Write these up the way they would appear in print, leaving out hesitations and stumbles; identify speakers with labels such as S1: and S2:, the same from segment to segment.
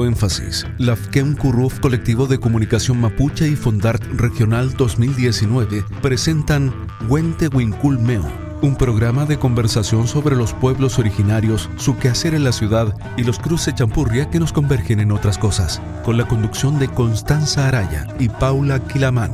S1: Énfasis, Lafken Curruf Colectivo de Comunicación Mapuche y Fondart Regional 2019 presentan Huente Huinculmeo, un programa de conversación sobre los pueblos originarios, su quehacer en la ciudad y los cruces champurria que nos convergen en otras cosas, con la conducción de Constanza Araya y Paula Quilamán.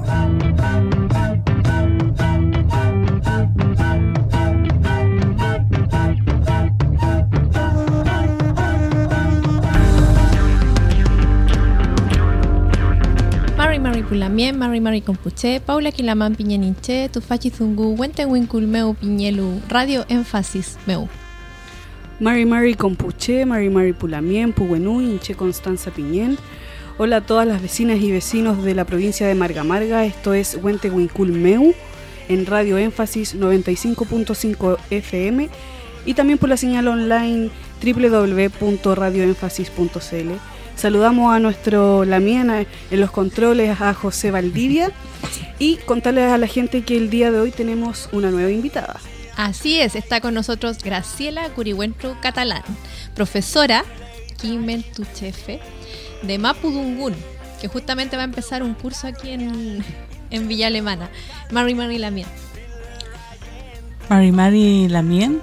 S2: Pulamien, Mari Compuche, Paula Quilamán Piñeninche, Tufachi Zungu, Huente Huinculmeu Piñelu, Radio Énfasis Meu.
S3: Mari Compuche, Mari Pulamien, Puguenú, Inche Constanza Piñén. Hola a todas las vecinas y vecinos de la provincia de Marga. Esto es Huente Huinculmeu en Radio Énfasis 95.5 FM y también por la señal online www.radioénfasis.cl. Saludamos a nuestro Lamien en los controles, a José Valdivia, y contarles a la gente que el día de hoy tenemos una nueva invitada.
S2: Así es, está con nosotros Graciela Curihuentru Catalán, profesora Quimentuchefe de Mapudungún, que justamente va a empezar un curso aquí en Villa Alemana. Mari Lamien.
S4: Mari Lamien.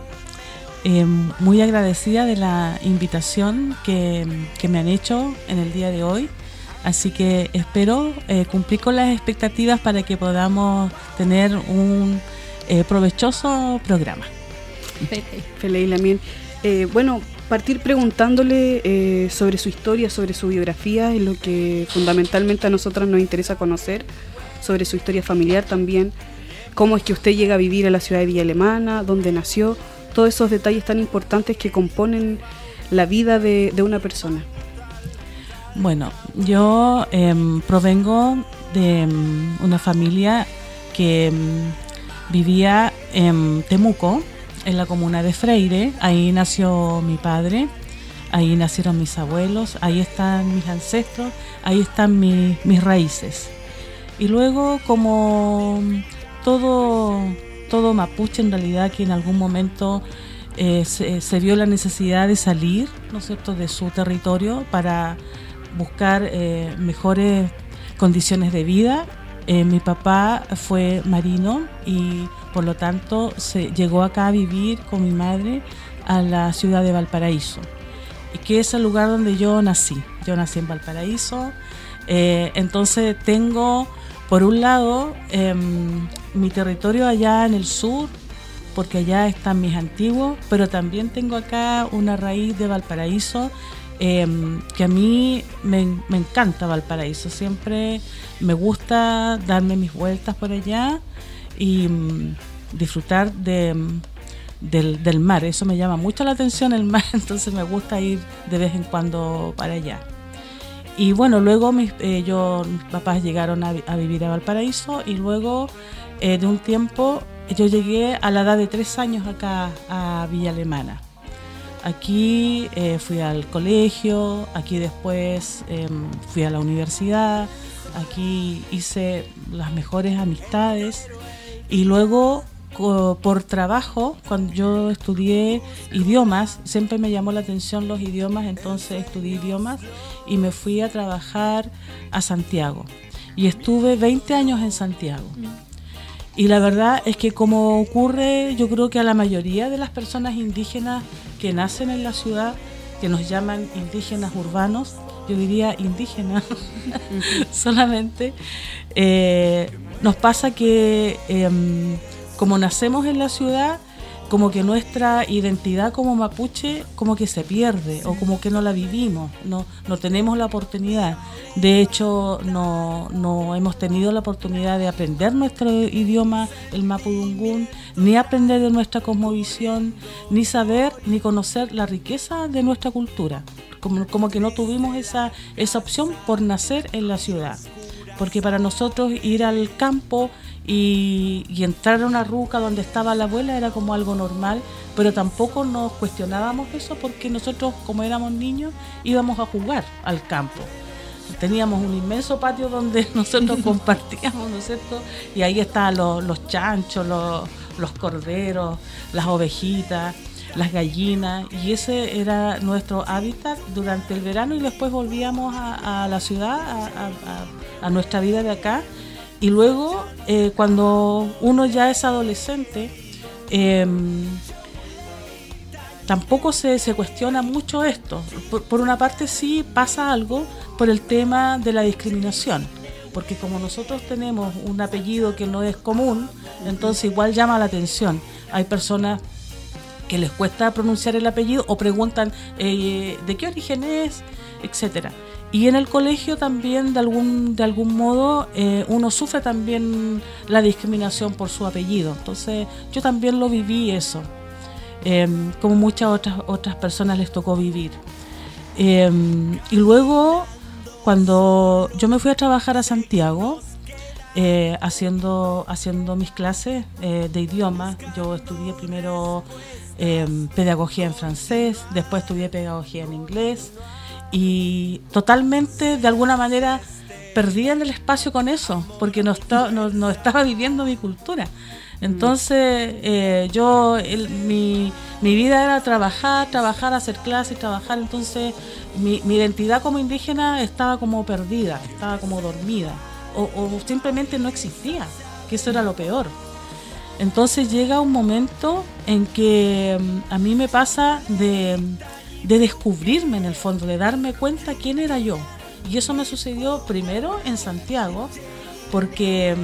S4: Muy agradecida de la invitación que me han hecho en el día de hoy, así que espero cumplir con las expectativas para que podamos tener un provechoso programa.
S3: Feliz Lamien. Bueno, partir preguntándole sobre su historia, sobre su biografía, es lo que fundamentalmente a nosotras nos interesa conocer, sobre su historia familiar también, cómo es que usted llega a vivir a la ciudad de Villa Alemana, dónde nació, todos esos detalles tan importantes que componen la vida de una persona.
S4: Bueno, yo provengo de una familia que vivía en Temuco, en la comuna de Freire. Ahí nació mi padre, ahí nacieron mis abuelos, ahí están mis ancestros, ahí están mis raíces. Y luego, como todo mapuche en realidad, que en algún momento se vio la necesidad de salir, ¿no es cierto?, de su territorio para buscar mejores condiciones de vida. Mi papá fue marino y por lo tanto llegó acá a vivir con mi madre a la ciudad de Valparaíso, y que es el lugar donde yo nací. Yo nací en Valparaíso, entonces tengo por un lado mi territorio allá en el sur, porque allá están mis antiguos, pero también tengo acá una raíz de Valparaíso, que a mí me encanta Valparaíso. Siempre me gusta darme mis vueltas por allá y disfrutar del mar. Eso me llama mucho la atención, el mar, entonces me gusta ir de vez en cuando para allá. Y bueno, luego mis papás llegaron a vivir a Valparaíso, y luego de un tiempo yo llegué a la edad de 3 años acá a Villa Alemana. Aquí fui al colegio, aquí después fui a la universidad, aquí hice las mejores amistades, y luego por trabajo, cuando yo estudié idiomas, siempre me llamó la atención los idiomas, entonces estudié idiomas y me fui a trabajar a Santiago, y estuve 20 años en Santiago. Y la verdad es que, como ocurre, yo creo que a la mayoría de las personas indígenas que nacen en la ciudad, que nos llaman indígenas urbanos, yo diría indígenas solamente, nos pasa que como nacemos en la ciudad, como que nuestra identidad como mapuche como que se pierde, o como que no la vivimos, no tenemos la oportunidad. De hecho, no hemos tenido la oportunidad de aprender nuestro idioma, el mapudungún, ni aprender de nuestra cosmovisión, ni saber, ni conocer la riqueza de nuestra cultura. Como que no tuvimos esa opción por nacer en la ciudad. Porque para nosotros ir al campo y entrar a una ruca donde estaba la abuela era como algo normal, pero tampoco nos cuestionábamos eso, porque nosotros, como éramos niños, íbamos a jugar al campo. Teníamos un inmenso patio donde nosotros compartíamos, ¿no es cierto? Y ahí estaban los chanchos, los corderos, las ovejitas. las gallinas, y ese era nuestro hábitat durante el verano, y después volvíamos a la ciudad, a nuestra vida de acá. Y luego, cuando uno ya es adolescente, tampoco se cuestiona mucho esto. Por una parte sí pasa algo por el tema de la discriminación, porque como nosotros tenemos un apellido que no es común, entonces igual llama la atención. Hay personas que les cuesta pronunciar el apellido o preguntan de qué origen es, etcétera. Y en el colegio también de algún modo uno sufre también la discriminación por su apellido. Entonces yo también lo viví eso, como muchas otras personas les tocó vivir. Y luego cuando yo me fui a trabajar a Santiago, haciendo mis clases de idiomas, yo estudié primero pedagogía en francés, después estudié pedagogía en inglés, y totalmente, de alguna manera, perdía en el espacio con eso, porque no estaba viviendo mi cultura. Entonces, mi vida era trabajar, hacer clases, trabajar. Entonces, mi identidad como indígena estaba como perdida, estaba como dormida, o simplemente no existía, que eso era lo peor. Entonces llega un momento en que a mí me pasa de descubrirme en el fondo, de darme cuenta quién era yo. Y eso me sucedió primero en Santiago, porque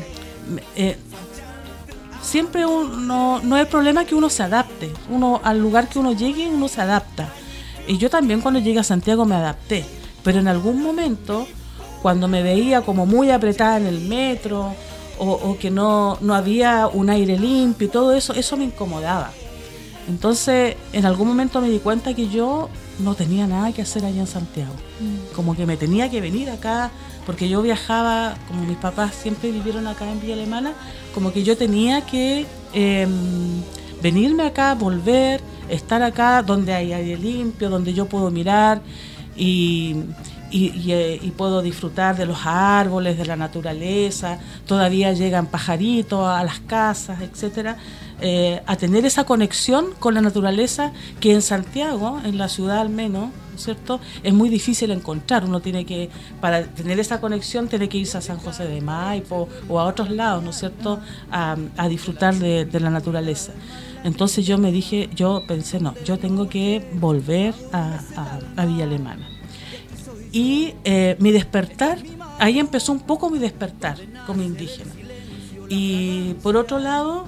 S4: siempre no es el problema que uno se adapte. Al lugar que uno llegue, uno se adapta. Y yo también cuando llegué a Santiago me adapté, pero en algún momento, cuando me veía como muy apretada en el metro, o que no había un aire limpio y todo eso me incomodaba. Entonces, en algún momento me di cuenta que yo no tenía nada que hacer allá en Santiago. Como que me tenía que venir acá, porque yo viajaba, como mis papás siempre vivieron acá en Villa Alemana, como que yo tenía que venirme acá, volver, estar acá donde hay aire limpio, donde yo puedo mirar y puedo disfrutar de los árboles, de la naturaleza. Todavía llegan pajaritos a las casas, etcétera, a tener esa conexión con la naturaleza que en Santiago, en la ciudad al menos, ¿no es cierto?, es muy difícil encontrar. Uno tiene que, para tener esa conexión, tiene que irse a San José de Maipo o a otros lados, ¿no es cierto?, a disfrutar de la naturaleza. Entonces yo pensé, no, yo tengo que volver a Villa Alemana. Y mi despertar, ahí empezó un poco mi despertar como indígena. Y por otro lado,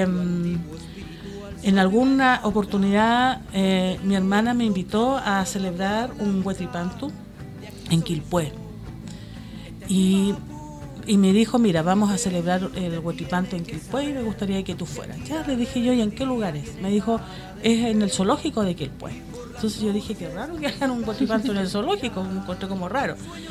S4: en alguna oportunidad mi hermana me invitó a celebrar un Huetripantu en Quilpué. Y me dijo, mira, vamos a celebrar el Huetripantu en Quilpué y me gustaría que tú fueras. Ya le dije yo, ¿y en qué lugar es? Me dijo, es en el zoológico de Quilpué. Entonces yo dije, qué raro que hagan un Huetripantu en el zoológico, me encontré como raro.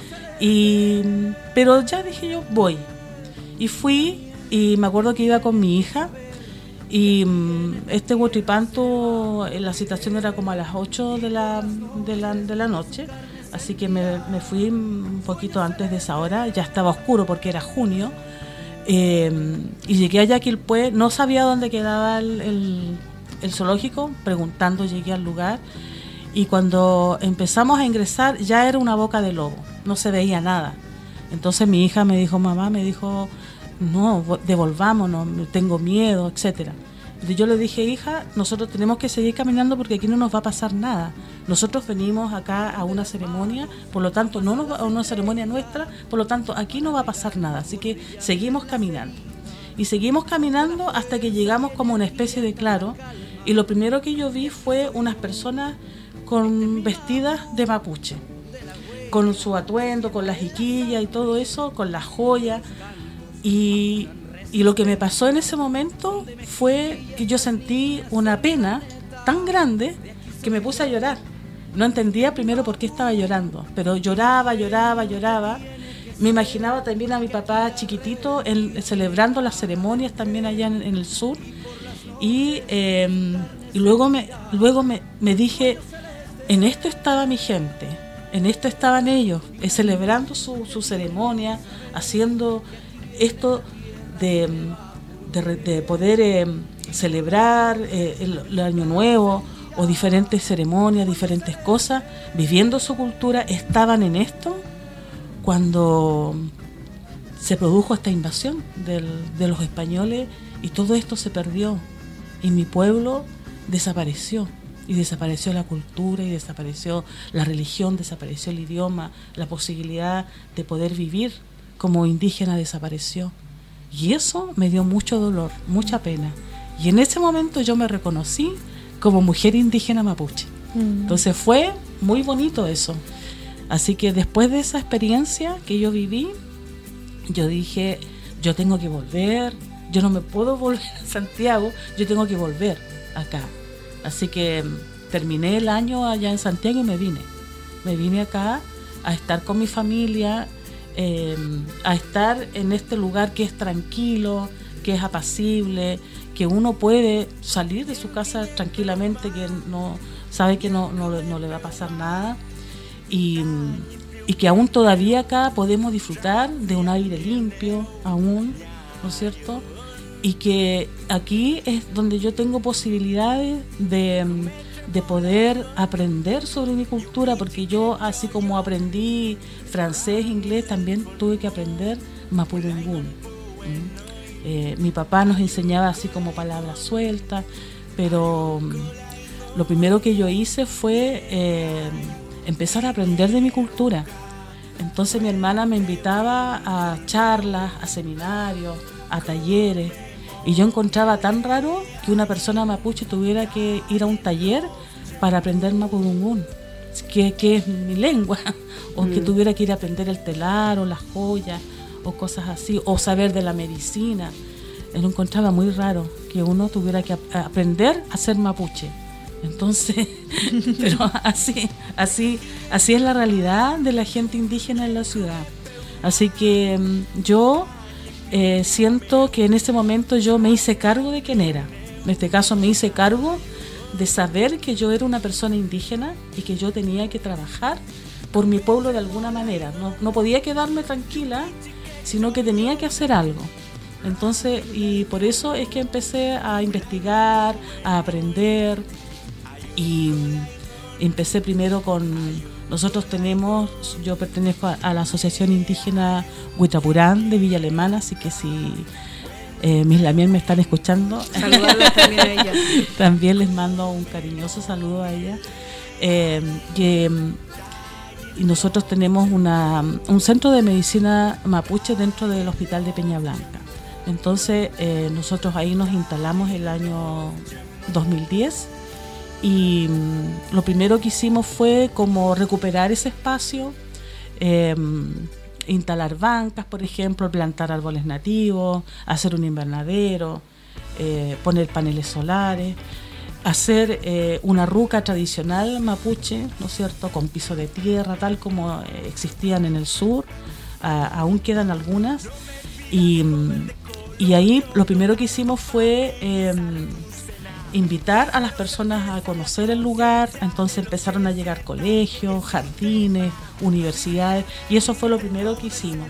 S4: Pero ya dije yo, voy. Y fui, y me acuerdo que iba con mi hija, y este Huetripantu, la citación era como a las 8 de la noche, así que me fui un poquito antes de esa hora, ya estaba oscuro porque era junio, y llegué allá a Quilpué, no sabía dónde quedaba el zoológico, preguntando llegué al lugar. Y cuando empezamos a ingresar ya era una boca de lobo, no se veía nada. Entonces mi hija me dijo, mamá, no, devolvámonos, tengo miedo, etcétera. Entonces yo le dije, hija, nosotros tenemos que seguir caminando porque aquí no nos va a pasar nada. Nosotros venimos acá a una ceremonia, por lo tanto, a una ceremonia nuestra, por lo tanto, aquí no va a pasar nada. Así que seguimos caminando. Y seguimos caminando hasta que llegamos como una especie de claro. Y lo primero que yo vi fue unas personas vestidas de mapuche, con su atuendo, con las jiquillas y todo eso, con las joyas. Y lo que me pasó en ese momento fue que yo sentí una pena tan grande que me puse a llorar. No entendía primero por qué estaba llorando, pero lloraba. Me imaginaba también a mi papá chiquitito celebrando las ceremonias también allá en el sur. Y luego me dije, en esto estaba mi gente, en esto estaban ellos, celebrando su ceremonia, haciendo esto de poder celebrar el Año Nuevo o diferentes ceremonias, diferentes cosas, viviendo su cultura, estaban en esto cuando se produjo esta invasión de los españoles y todo esto se perdió y mi pueblo desapareció. Y desapareció la cultura, y desapareció la religión, desapareció el idioma, la posibilidad de poder vivir como indígena desapareció. Y eso me dio mucho dolor, mucha pena. Y en ese momento yo me reconocí como mujer indígena mapuche. Entonces fue muy bonito eso. Así que después de esa experiencia que yo viví, yo dije, yo tengo que volver, yo no me puedo volver a Santiago, yo tengo que volver acá. Así que terminé el año allá en Santiago y me vine acá a estar con mi familia, a estar en este lugar que es tranquilo, que es apacible, que uno puede salir de su casa tranquilamente, que no sabe que no le va a pasar nada y que aún todavía acá podemos disfrutar de un aire limpio aún, ¿no es cierto? Y que aquí es donde yo tengo posibilidades de poder aprender sobre mi cultura, porque yo, así como aprendí francés, inglés, también tuve que aprender mapudungún. Mi papá nos enseñaba así como palabras sueltas, pero lo primero que yo hice fue empezar a aprender de mi cultura. Entonces mi hermana me invitaba a charlas, a seminarios, a talleres, y yo encontraba tan raro que una persona mapuche tuviera que ir a un taller para aprender mapudungún, que es mi lengua, o que tuviera que ir a aprender el telar o las joyas o cosas así, o saber de la medicina. Lo encontraba muy raro que uno tuviera que aprender a ser mapuche. Entonces, pero así es la realidad de la gente indígena en la ciudad. Así que yo siento que en ese momento yo me hice cargo de quién era. En este caso me hice cargo de saber que yo era una persona indígena y que yo tenía que trabajar por mi pueblo de alguna manera. No podía quedarme tranquila, sino que tenía que hacer algo. Entonces, y por eso es que empecé a investigar, a aprender, y empecé primero yo pertenezco a la Asociación Indígena Huitrapurán de Villa Alemana, así que si mis lamien me están escuchando,
S3: saludarla también a ella.
S4: También les mando un cariñoso saludo a ella. Y nosotros tenemos un centro de medicina mapuche dentro del hospital de Peña Blanca. Entonces nosotros ahí nos instalamos el año 2010 y lo primero que hicimos fue como recuperar ese espacio, instalar bancas, por ejemplo, plantar árboles nativos, hacer un invernadero, poner paneles solares, hacer una ruca tradicional mapuche, ¿no es cierto?, con piso de tierra, tal como existían en el sur, aún quedan algunas, y ahí lo primero que hicimos fue invitar a las personas a conocer el lugar. Entonces empezaron a llegar colegios, jardines, universidades, y eso fue lo primero que hicimos.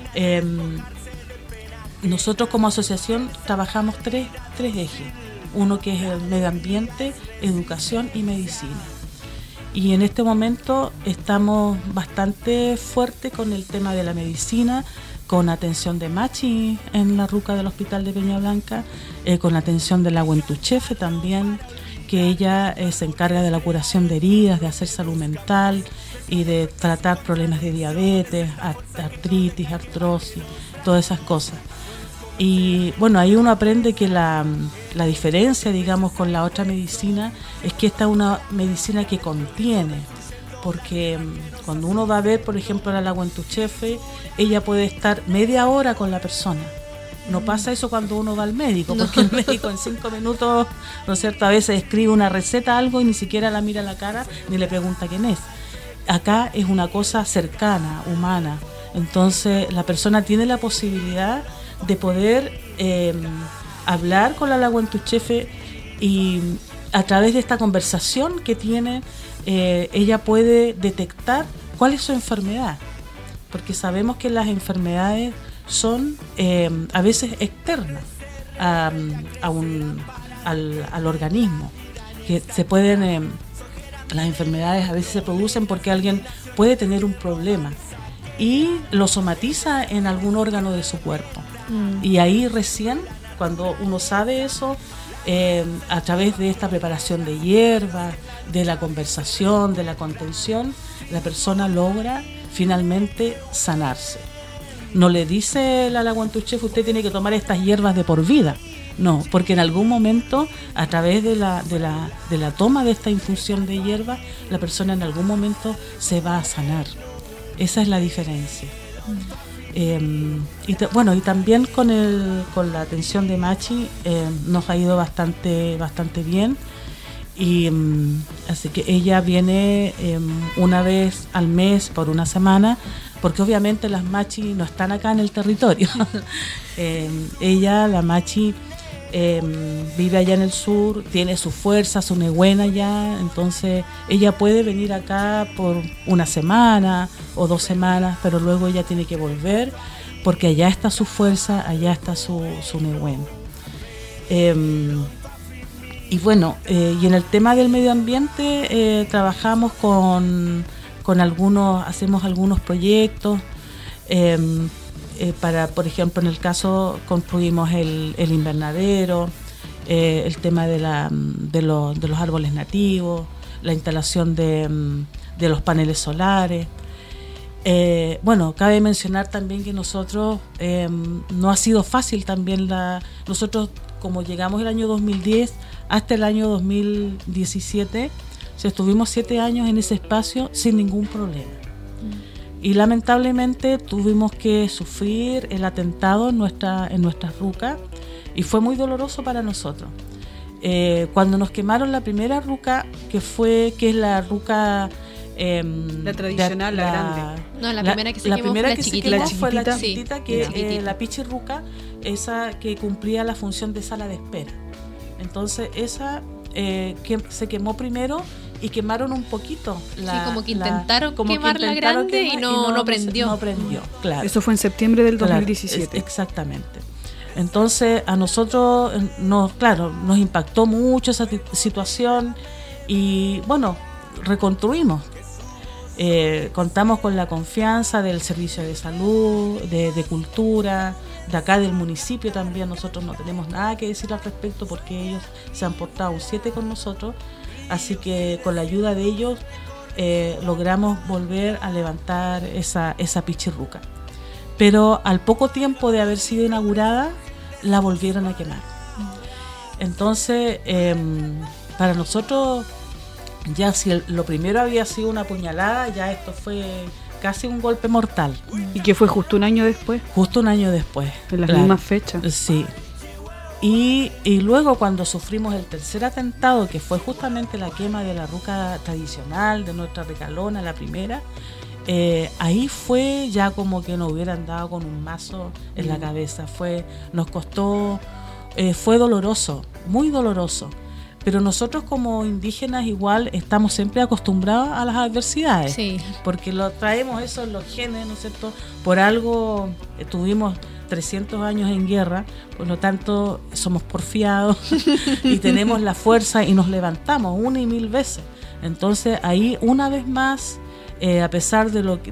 S4: Nosotros como asociación trabajamos tres ejes. Uno que es el medio ambiente, educación y medicina. Y en este momento estamos bastante fuertes con el tema de la medicina, con atención de Machi en la ruca del hospital de Peña Blanca, con atención de la Huentuchefe también, que ella se encarga de la curación de heridas, de hacer salud mental y de tratar problemas de diabetes, artritis, artrosis, todas esas cosas. Y bueno, ahí uno aprende que la diferencia, digamos, con la otra medicina es que esta es una medicina que contiene, porque cuando uno va a ver, por ejemplo, a la Huentuchefe, ella puede estar media hora con la persona. No pasa eso cuando uno va al médico, porque el médico en 5 minutos, ¿no es cierto?, a veces escribe una receta, algo, y ni siquiera la mira a la cara ni le pregunta quién es. Acá es una cosa cercana, humana. Entonces la persona tiene la posibilidad de poder hablar con la Huentuchefe, y a través de esta conversación que tiene, ella puede detectar cuál es su enfermedad, porque sabemos que las enfermedades son a veces externas a al organismo, que se pueden, las enfermedades a veces se producen porque alguien puede tener un problema y lo somatiza en algún órgano de su cuerpo. Y ahí recién, cuando uno sabe eso, a través de esta preparación de hierbas, de la conversación, de la contención, la persona logra finalmente sanarse. No le dice la Guantuchef, usted tiene que tomar estas hierbas de por vida. No, porque en algún momento, a través de la toma de esta infusión de hierbas, la persona en algún momento se va a sanar. Esa es la diferencia. Y también con la atención de Machi nos ha ido bastante bien. Y así que ella viene una vez al mes por una semana, porque obviamente las Machi no están acá en el territorio. La Machi, vive allá en el sur, tiene su fuerza, su nehuena allá, entonces ella puede venir acá por una semana o 2 semanas, pero luego ella tiene que volver, porque allá está su fuerza, allá está su nehuena. Y en el tema del medio ambiente trabajamos con hacemos algunos proyectos, para, por ejemplo, en el caso construimos el invernadero, el tema de los árboles nativos, la instalación de los paneles solares. Cabe mencionar también que nosotros no ha sido fácil también nosotros, como llegamos el año 2010 hasta el año 2017, estuvimos 7 años en ese espacio sin ningún problema. Y lamentablemente tuvimos que sufrir el atentado en nuestra ruca, y fue muy doloroso para nosotros. Cuando nos quemaron la primera ruca, que es la ruca...
S3: la tradicional, la grande.
S2: No, la primera que se quemó
S4: fue la chiquitita,
S2: sí,
S4: que la pichirruca, esa que cumplía la función de sala de espera. Entonces esa que se quemó primero, y quemaron un poquito
S2: como que intentaron quemar la grande y no prendió.
S4: No prendió, claro.
S3: Eso fue en septiembre del 2017.
S4: Exactamente. Entonces a nosotros nos impactó mucho esa situación, y reconstruimos. Contamos con la confianza del Servicio de Salud, de Cultura, de acá del municipio también. Nosotros no tenemos nada que decir al respecto, porque ellos se han portado un 7 con nosotros. Así que con la ayuda de ellos logramos volver a levantar esa pichirruca. Pero al poco tiempo de haber sido inaugurada, la volvieron a quemar. Entonces, para nosotros, ya si lo primero había sido una puñalada, ya esto fue casi un golpe mortal.
S3: ¿Y que fue justo un año después?
S4: Justo un año después.
S3: En las mismas fechas.
S4: Sí. Y luego, cuando sufrimos el tercer atentado, que fue justamente la quema de la ruca tradicional, de nuestra recalona, la primera, ahí fue ya como que nos hubieran dado con un mazo en la cabeza. Nos costó, fue doloroso, muy doloroso. Pero nosotros como indígenas igual estamos siempre acostumbrados a las adversidades,
S2: sí,
S4: porque lo traemos eso en los genes, ¿no es cierto? Por algo tuvimos 300 años en guerra, por lo tanto somos porfiados y tenemos la fuerza y nos levantamos 1 y 1000 veces. Entonces ahí una vez más, a pesar de lo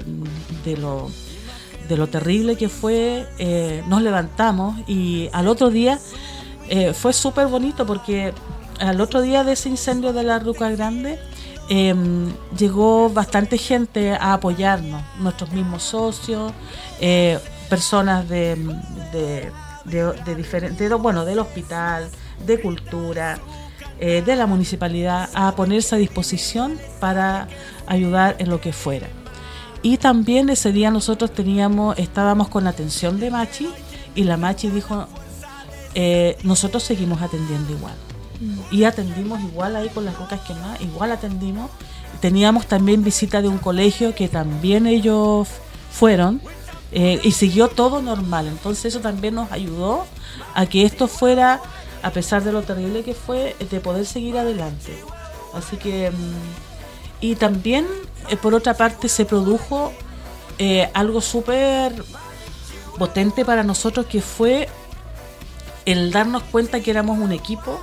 S4: terrible que fue, nos levantamos, y al otro día fue súper bonito, porque al otro día de ese incendio de la ruca grande llegó bastante gente a apoyarnos, nuestros mismos socios, personas de diferentes, del hospital, de cultura, de la municipalidad, a ponerse a disposición para ayudar en lo que fuera. Y también ese día nosotros estábamos con atención de Machi, y la Machi dijo, nosotros seguimos atendiendo igual. Y atendimos igual ahí con las rucas quemadas, igual atendimos. Teníamos también visita de un colegio que también ellos fueron, y siguió todo normal. Entonces eso también nos ayudó a que esto fuera, a pesar de lo terrible que fue, de poder seguir adelante. Así que, y también por otra parte se produjo algo súper potente para nosotros, que fue el darnos cuenta que éramos un equipo,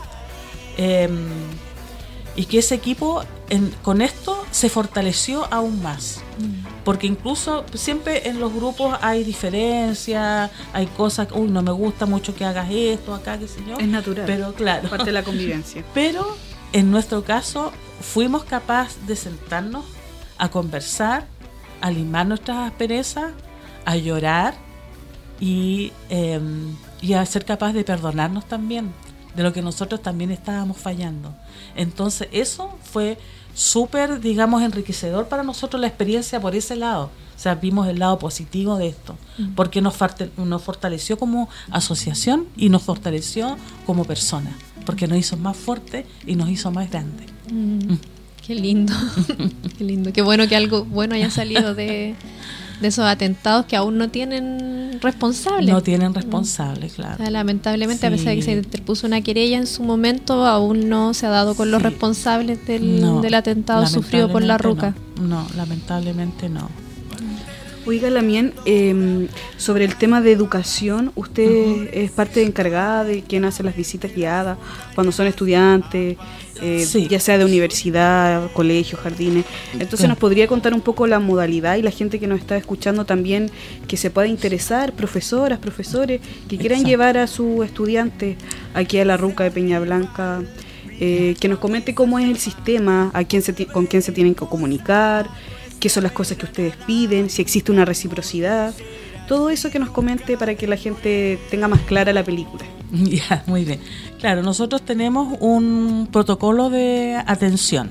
S4: y que ese equipo con esto se fortaleció aún más, porque incluso siempre en los grupos hay diferencias, hay cosas, no me gusta mucho que hagas esto acá, qué sé yo,
S3: es natural,
S4: pero claro,
S3: parte de la convivencia.
S4: Pero en nuestro caso fuimos capaces de sentarnos a conversar, a limar nuestras asperezas, a llorar y a ser capaces de perdonarnos también de lo que nosotros también estábamos fallando. Entonces eso fue súper, digamos, enriquecedor para nosotros, la experiencia por ese lado. O sea, vimos el lado positivo de esto, porque nos fortaleció como asociación y nos fortaleció como persona, porque nos hizo más fuertes y nos hizo más grandes.
S2: Qué lindo, qué lindo, qué bueno que algo bueno haya salido de esos atentados que aún no tienen responsables.
S4: No tienen responsables, claro.
S2: O sea, lamentablemente,
S4: sí.
S2: A pesar de que se interpuso una querella en su momento, aún no se ha dado con los responsables del atentado sufrido por la Ruca.
S4: No, lamentablemente no.
S3: Oiga, Lamien, sobre el tema de educación, usted es parte encargada de quien hace las visitas guiadas cuando son estudiantes,
S4: sí.
S3: Ya sea de universidad, colegios, jardines. Entonces, ¿nos podría contar un poco la modalidad y la gente que nos está escuchando también que se pueda interesar, profesoras, profesores, que quieran llevar a sus estudiantes aquí a la Ruca de Peña Blanca, que nos comente cómo es el sistema, con quién se tienen que comunicar, qué son las cosas que ustedes piden, si existe una reciprocidad, todo eso que nos comente para que la gente tenga más clara la película.
S4: Ya, muy bien. Claro, nosotros tenemos un protocolo de atención.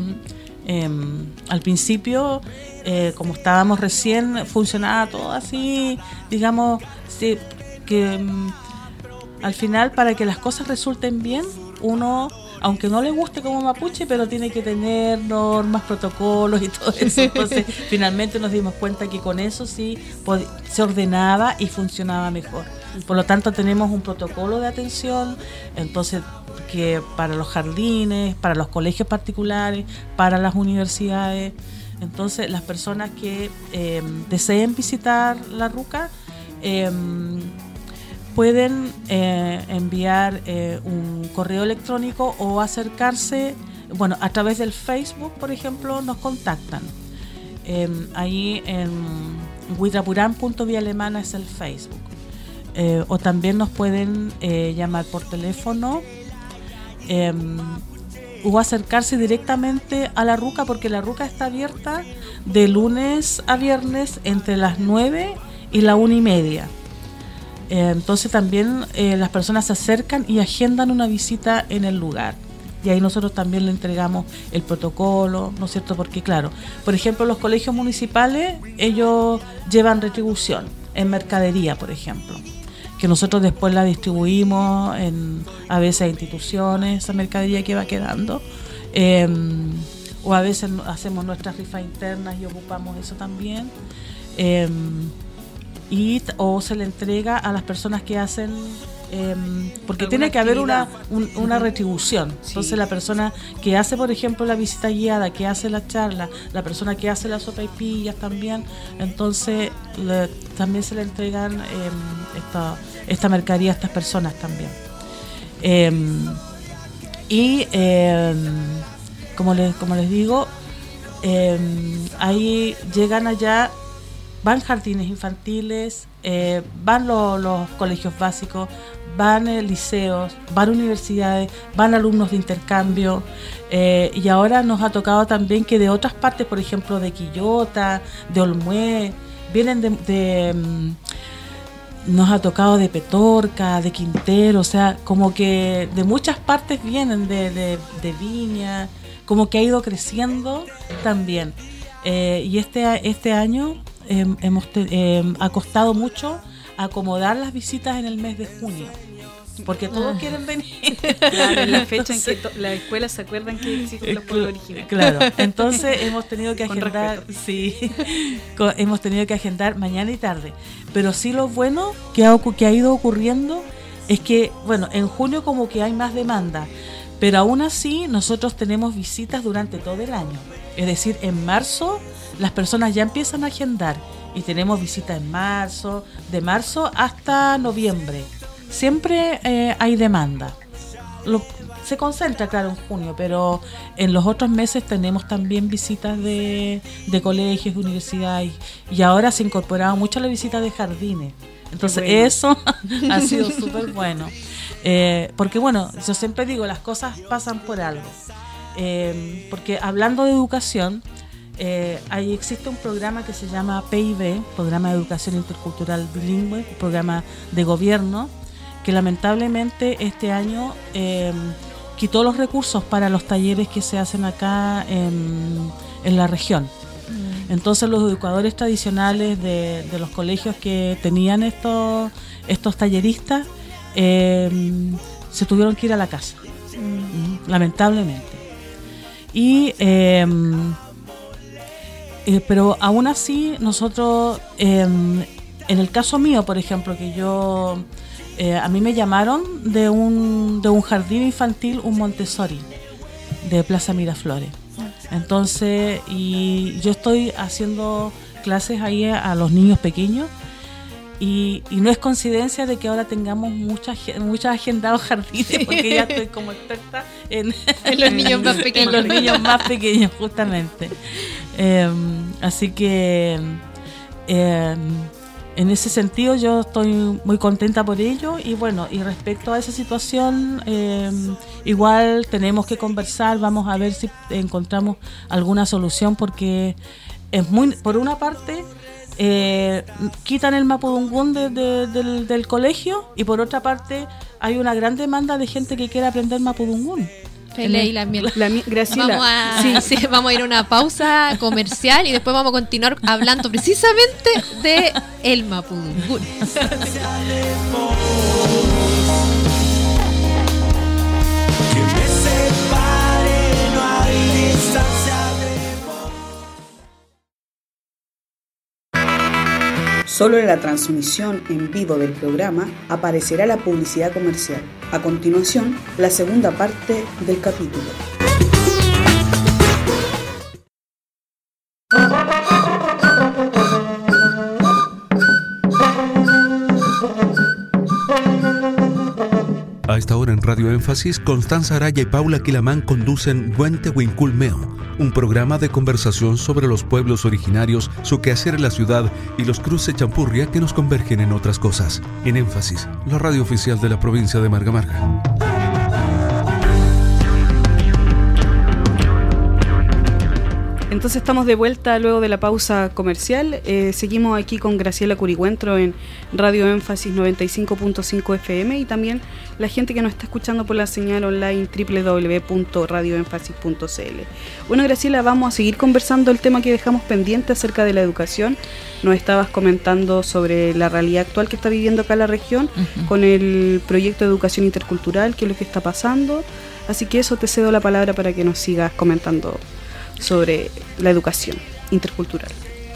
S4: Al principio, como estábamos recién, funcionaba todo así, digamos, sí, que al final, para que las cosas resulten bien, uno, aunque no le guste como mapuche, pero tiene que tener normas, protocolos y todo eso. Entonces, finalmente nos dimos cuenta que con eso sí se ordenaba y funcionaba mejor. Por lo tanto, tenemos un protocolo de atención, entonces, que para los jardines, para los colegios particulares, para las universidades. Entonces, las personas que deseen visitar la Ruca pueden enviar un correo electrónico o acercarse, bueno, a través del Facebook, por ejemplo, nos contactan. Ahí en huitrapurán.vialemana es el Facebook. O también nos pueden llamar por teléfono o acercarse directamente a la Ruca, porque la Ruca está abierta de lunes a viernes entre las 9 y la 1:30. Entonces también las personas se acercan y agendan una visita en el lugar. Y ahí nosotros también le entregamos el protocolo, ¿no es cierto? Porque claro, por ejemplo, los colegios municipales, ellos llevan retribución en mercadería, por ejemplo, que nosotros después la distribuimos a veces a instituciones, esa mercadería que va quedando, o a veces hacemos nuestras rifas internas y ocupamos eso también, o se le entrega a las personas que hacen, porque tiene que haber una retribución. Entonces, sí. La persona que hace, por ejemplo, la visita guiada, que hace la charla, la persona que hace las sopaipillas también, entonces también se le entregan esta mercadería a estas personas también. Como les digo, ahí llegan allá, van jardines infantiles, van los colegios básicos, van liceos, van universidades, van alumnos de intercambio, y ahora nos ha tocado también que de otras partes, por ejemplo de Quillota, de Olmué, vienen nos ha tocado de Petorca, de Quintero, o sea, como que de muchas partes vienen, de Viña, como que ha ido creciendo también. Y este año ha costado mucho acomodar las visitas en el mes de junio, porque todos quieren venir.
S3: Claro, en la fecha en que las escuelas se acuerdan que existen los pueblos originarios.
S4: Claro, entonces hemos tenido que agendar, hemos tenido que agendar mañana y tarde. Pero sí, lo bueno que ha ido ocurriendo es que, bueno, en junio como que hay más demanda, pero aún así nosotros tenemos visitas durante todo el año. Es decir, en marzo las personas ya empiezan a agendar y tenemos visitas en marzo, de marzo hasta noviembre. siempre hay demanda. Se concentra, claro, en junio, pero en los otros meses tenemos también visitas de colegios, de universidades, y ahora se ha incorporado mucho la visita de jardines. Entonces eso ha sido súper bueno. Porque bueno, yo siempre digo, las cosas pasan por algo. Porque hablando de educación, ahí existe un programa que se llama PIB, Programa de Educación Intercultural Bilingüe, un programa de gobierno, que lamentablemente este año quitó los recursos para los talleres que se hacen acá en la región. Entonces los educadores tradicionales de los colegios que tenían estos talleristas se tuvieron que ir a la casa, lamentablemente. Pero aún así nosotros, en el caso mío, por ejemplo, que yo a mí me llamaron de un jardín infantil, un Montessori de Plaza Miraflores. Entonces, y yo estoy haciendo clases ahí a los niños pequeños, y no es coincidencia de que ahora tengamos muchos agendados jardines, porque ya estoy como experta en
S2: los niños más pequeños.
S4: En los niños más pequeños, justamente. Así que en ese sentido yo estoy muy contenta por ello, y bueno, y respecto a esa situación, igual tenemos que conversar, vamos a ver si encontramos alguna solución, porque es muy, por una parte, quitan el mapudungún del colegio, y por otra parte hay una gran demanda de gente que quiere aprender mapudungún.
S3: Graciela,
S2: vamos a ir a una pausa comercial y después vamos a continuar hablando precisamente de el mapudungún.
S5: Solo en la transmisión en vivo del programa aparecerá la publicidad comercial. A continuación, la segunda parte del capítulo.
S1: A esta hora en Radio Énfasis, Constanza Araya y Paula Quilamán conducen Huente Huincul Meo, un programa de conversación sobre los pueblos originarios, su quehacer en la ciudad y los cruces champurria que nos convergen en otras cosas. En Énfasis, la radio oficial de la provincia de Marga Marga.
S3: Entonces estamos de vuelta luego de la pausa comercial. Seguimos aquí con Graciela Curigüentro en Radio Énfasis 95.5 FM, y también la gente que nos está escuchando por la señal online www.radioenfasis.cl. Bueno, Graciela, vamos a seguir conversando el tema que dejamos pendiente acerca de la educación. Nos estabas comentando sobre la realidad actual que está viviendo acá la región, con el proyecto de educación intercultural, qué es lo que está pasando. Así que eso, te cedo la palabra para que nos sigas comentando sobre la educación intercultural.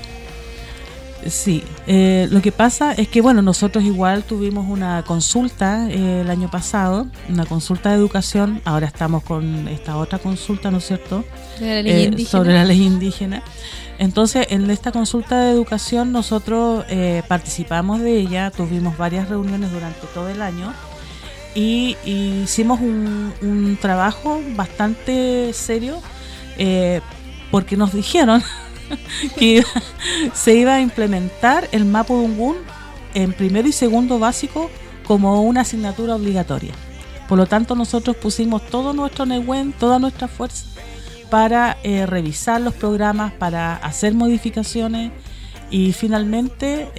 S4: Sí, lo que pasa es que bueno, nosotros igual tuvimos una consulta el año pasado, una consulta de educación. Ahora estamos con esta otra consulta, ¿no es cierto?, sobre la ley indígena. Entonces, en esta consulta de educación nosotros participamos de ella, tuvimos varias reuniones durante todo el año, y hicimos un trabajo bastante serio, porque nos dijeron que se iba a implementar el mapudungún en primero y segundo básico como una asignatura obligatoria. Por lo tanto, nosotros pusimos todo nuestro nehuén, toda nuestra fuerza para revisar los programas, para hacer modificaciones, y finalmente,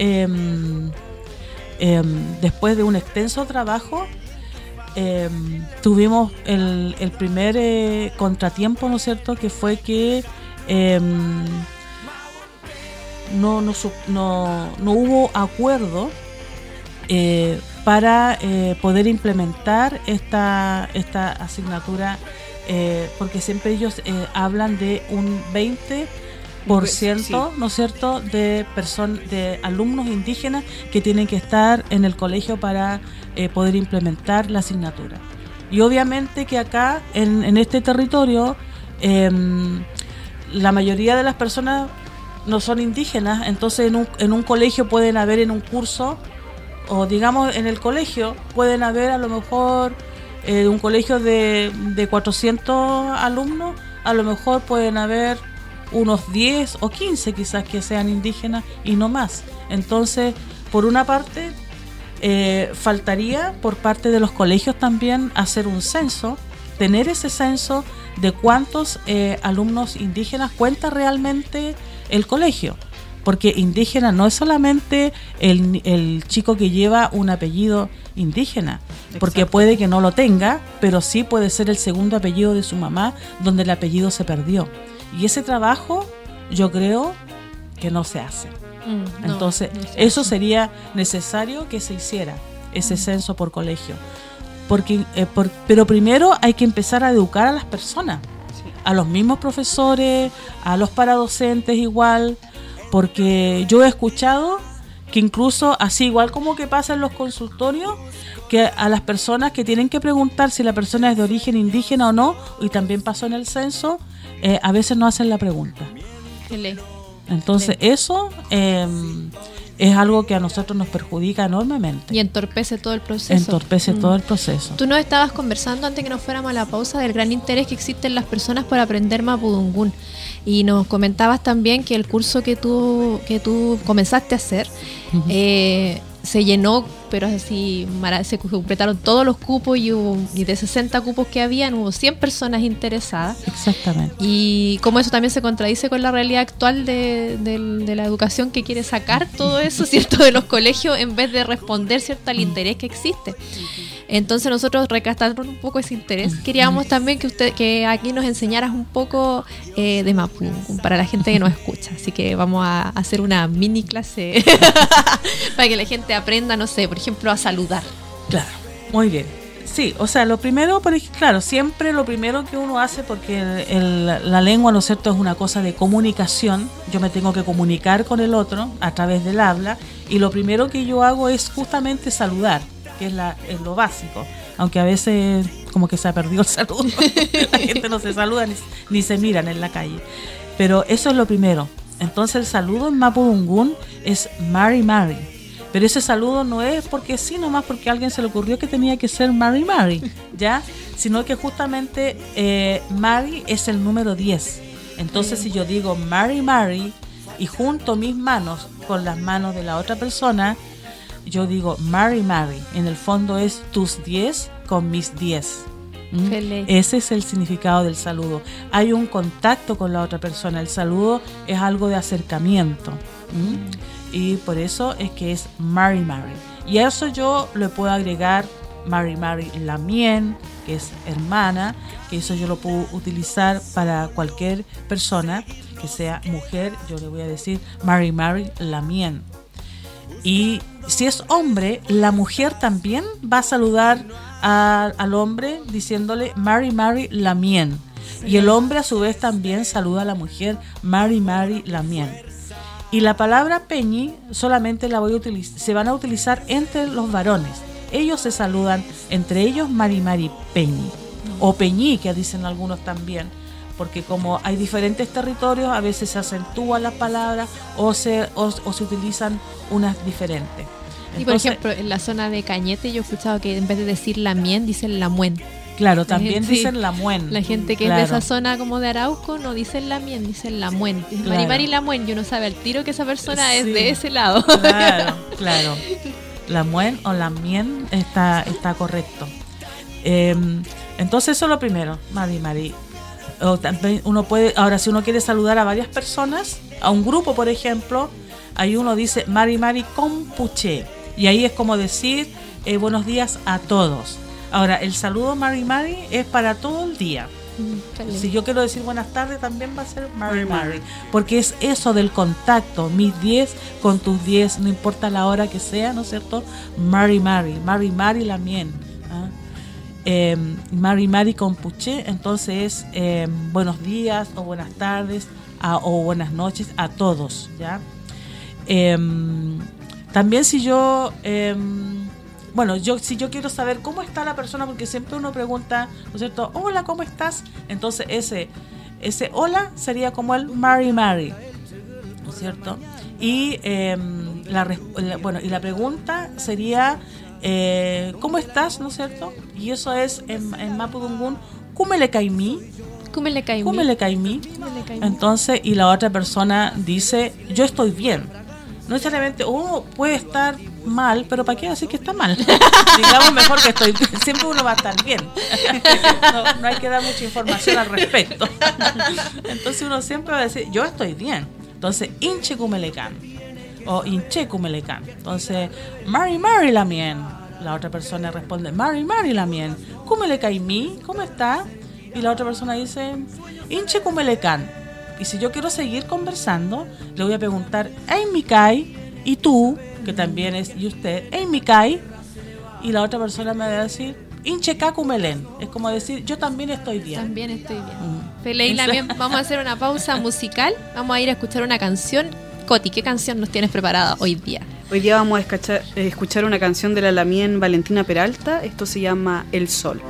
S4: después de un extenso trabajo, tuvimos el primer contratiempo, ¿no es cierto?, que fue que no hubo acuerdo para poder implementar esta asignatura, porque siempre ellos hablan de un 20%, sí, ¿no es cierto?, de alumnos indígenas que tienen que estar en el colegio para poder implementar la asignatura. Y obviamente que acá, en este territorio, la mayoría de las personas no son indígenas, entonces en un colegio pueden haber en un curso o digamos en el colegio, pueden haber a lo mejor un colegio de 400 alumnos, a lo mejor pueden haber unos 10 o 15 quizás que sean indígenas y no más. Entonces, por una parte, faltaría por parte de los colegios también hacer un censo, tener ese censo de cuántos alumnos indígenas cuenta realmente el colegio. Porque indígena no es solamente el chico que lleva un apellido indígena, porque puede que no lo tenga, pero sí puede ser el segundo apellido de su mamá, donde el apellido se perdió. Y ese trabajo yo creo que no se hace. Entonces, eso sería necesario que se hiciera, ese censo por colegio. Pero primero hay que empezar a educar a las personas, a los mismos profesores, a los paradocentes igual, porque yo he escuchado que incluso así igual como que pasa en los consultorios, que a las personas que tienen que preguntar si la persona es de origen indígena o no, y también pasó en el censo, a veces no hacen la pregunta. Entonces eso es algo que a nosotros nos perjudica enormemente.
S2: Y entorpece todo el proceso.
S4: Todo el proceso.
S2: Tú nos estabas conversando antes que nos fuéramos a la pausa del gran interés que existe en las personas por aprender mapudungún. Y nos comentabas también que el curso que tú comenzaste a hacer se llenó, pero así se completaron todos los cupos y de 60 cupos que habían, hubo 100 personas interesadas.
S4: Exactamente.
S2: Y como eso también se contradice con la realidad actual de la educación, que quiere sacar todo eso, ¿cierto?, de los colegios en vez de responder, ¿cierto?, al interés que existe. Entonces nosotros, recastando un poco ese interés, queríamos también que aquí nos enseñaras un poco de mapudungún para la gente que nos escucha. Así que vamos a hacer una mini clase para que la gente aprenda, no sé, por ejemplo, a saludar.
S4: Claro, muy bien. Sí, o sea, lo primero, claro, siempre lo primero que uno hace, porque la lengua, ¿no es cierto?, es una cosa de comunicación. Yo me tengo que comunicar con el otro a través del habla, y lo primero que yo hago es justamente saludar, que es lo básico, aunque a veces como que se ha perdido el saludo. La gente no se saluda ni se miran en la calle, pero eso es lo primero. Entonces el saludo en mapudungún es Mari Mari, pero ese saludo no es porque sí, nomás porque a alguien se le ocurrió que tenía que ser Mari Mari, ¿ya? Sino que justamente Mari es el número 10. Entonces si yo digo Mari Mari y junto mis manos con las manos de la otra persona, yo digo Mari Mari, en el fondo es tus 10 con mis 10. Ese es el significado del saludo. Hay un contacto con la otra persona. El saludo es algo de acercamiento. Y por eso es que es Mari Mari. Y a eso yo le puedo agregar Mari Mari Lamien, que es hermana, que eso yo lo puedo utilizar para cualquier persona que sea mujer. Yo le voy a decir Mari Mari Lamien. Y si es hombre, la mujer también va a saludar al hombre diciéndole Mari Mari Lamien. Y el hombre a su vez también saluda a la mujer Mari Mari Lamien. Y la palabra peñi solamente se van a utilizar entre los varones. Ellos se saludan entre ellos Mari Mari Peñi. O peñi, que dicen algunos también. Porque como hay diferentes territorios, a veces se acentúan las palabras o se utilizan unas diferentes.
S2: Y por ejemplo, en la zona de Cañete yo he escuchado que en vez de decir Lamien, dicen Lamuen.
S4: Claro, también dicen Lamuen.
S2: La gente que es de esa zona como de Arauco no dicen Lamien, dicen Lamuen. Mari Mari Lamuen, y uno sabe al tiro que esa persona es de ese lado.
S4: Claro. Lamuen o Lamien está correcto. Entonces eso es lo primero, Mari Mari. O también uno puede, ahora si uno quiere saludar a varias personas, a un grupo por ejemplo, ahí uno dice Mari Mari Compuche, y ahí es como decir buenos días a todos. Ahora el saludo Mari Mari es para todo el día. Si yo quiero decir buenas tardes, también va a ser Mari Mari, porque es eso del contacto, mis 10 con tus 10, no importa la hora que sea, ¿no es cierto? Mari Mari Lamien. Mari Mari Compuche, entonces buenos días o buenas tardes o buenas noches a todos, ¿ya? También si yo si yo quiero saber cómo está la persona, porque siempre uno pregunta, ¿no es cierto? Hola, ¿cómo estás? Entonces ese hola sería como el Mari Mari, ¿no es cierto? Y y la pregunta sería ¿cómo estás? ¿No es cierto? Y eso es en mapudungún Kumelecaimí.
S2: Kumelecaimí.
S4: Entonces, y la otra persona dice yo estoy bien. No necesariamente uno puede estar mal, pero ¿para qué decir que está mal? Digamos mejor que estoy bien. Siempre uno va a estar bien. No hay que dar mucha información al respecto. Entonces uno siempre va a decir yo estoy bien. Entonces, Inche Kumelecan o Inche Kumelecan. Entonces, Mari Lamien. La otra persona responde Mari Lamien. Kumelecaimí, ¿cómo está? Y la otra persona dice Inche Kumelecan. Y si yo quiero seguir conversando, le voy a preguntar Hey Mikai, y tú, que también es y usted, Hey Mikai, y la otra persona me va a decir Inche Kakumelen. Es como decir yo también estoy bien.
S2: También estoy bien. Pelé y Lamien, vamos a hacer una pausa musical. Vamos a ir a escuchar una canción. Coti, ¿qué canción nos tienes preparada hoy día?
S3: Hoy día vamos a escuchar una canción de la Lamien Valentina Peralta. Esto se llama El Sol.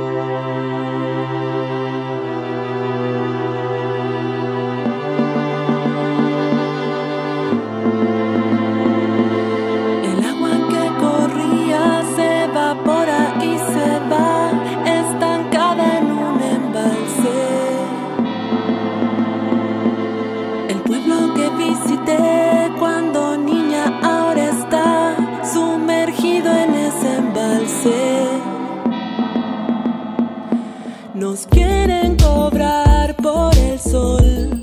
S6: Nos quieren cobrar por el sol,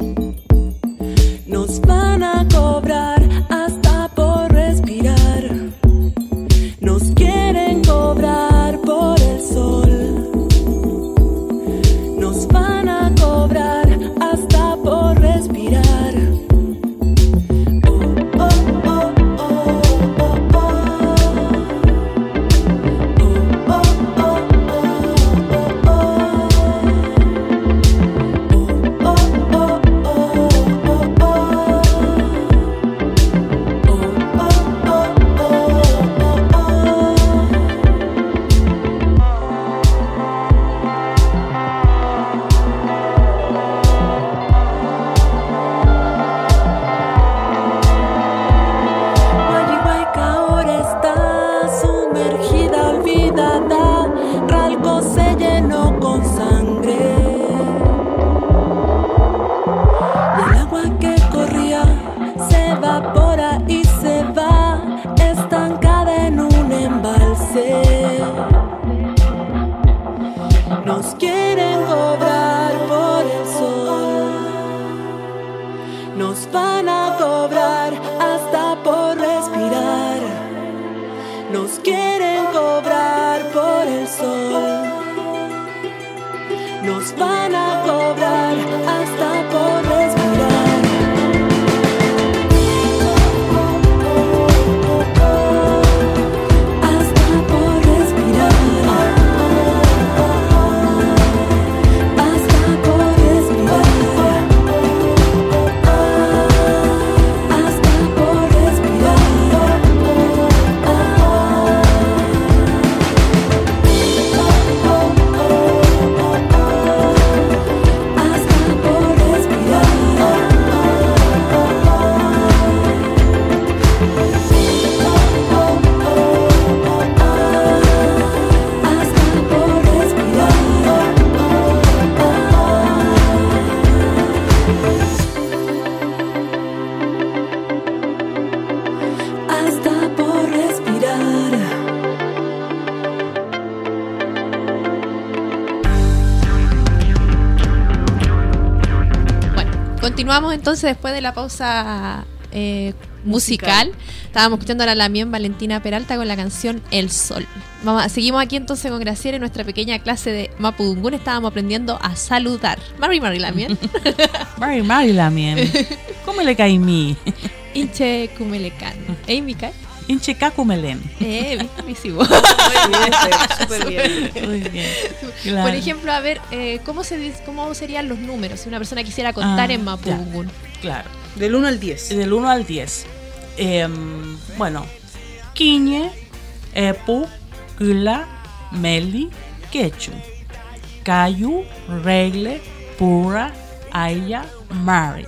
S6: nos van a cobrar hasta por respirar. Nos quieren cobrar por el sol, nos van a cobrar hasta por respirar. Nos quieren cobrar por el sol, nos van a cobrar hasta por respirar. Nos quieren cobrar por el sol, nos van a cobrar hasta por respirar.
S2: Continuamos entonces después de la pausa musical. Estábamos escuchando a la Lamien Valentina Peralta con la canción El Sol. Seguimos aquí entonces con Graciela en nuestra pequeña clase de mapudungún. Estábamos aprendiendo a saludar. Mari Lamien.
S4: Mari Lamien. ¿Cómo le cae mi?
S2: Inche Kumelecan. Mikai.
S4: Inche Kakumelen.
S2: Buenísimo.
S3: Súper bien.
S4: Muy bien. Claro.
S2: Por ejemplo, a ver, ¿cómo serían los números si una persona quisiera contar en mapudungún?
S4: Claro.
S3: Del 1 al 10.
S4: Del 1 al 10. Bueno, Quiñe, Epu, Kula, Meli, Quechu, Cayu, Regle, Pura, Aya, Mari.